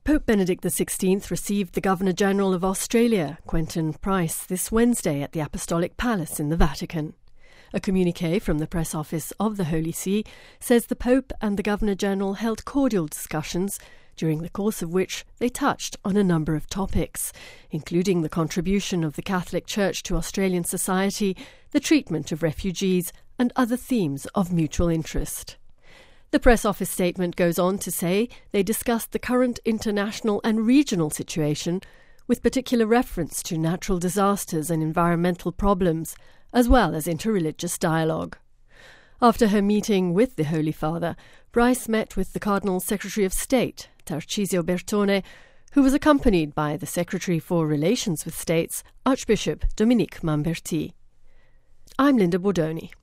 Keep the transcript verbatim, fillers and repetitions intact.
Pope Benedict the sixteenth received the Governor-General of Australia, Quentin Price, this Wednesday at the Apostolic Palace in the Vatican. A communiqué from the press office of the Holy See says the Pope and the Governor-General held cordial discussions, during the course of which they touched on a number of topics, including the contribution of the Catholic Church to Australian society, the treatment of refugees, and other themes of mutual interest. The press office statement goes on to say they discussed the current international and regional situation, with particular reference to natural disasters and environmental problems, as well as interreligious dialogue. After her meeting with the Holy Father, Price met with the Cardinal's Secretary of State, Tarcisio Bertone, who was accompanied by the Secretary for Relations with States, Archbishop Dominique Mamberti. I'm Linda Bordoni.